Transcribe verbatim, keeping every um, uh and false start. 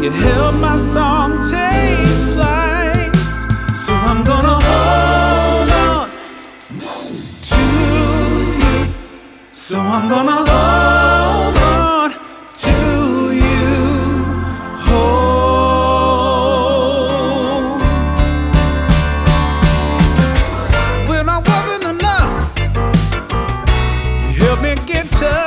You help my song take flight. So I'm gonna hold on to you. So I'm gonna hold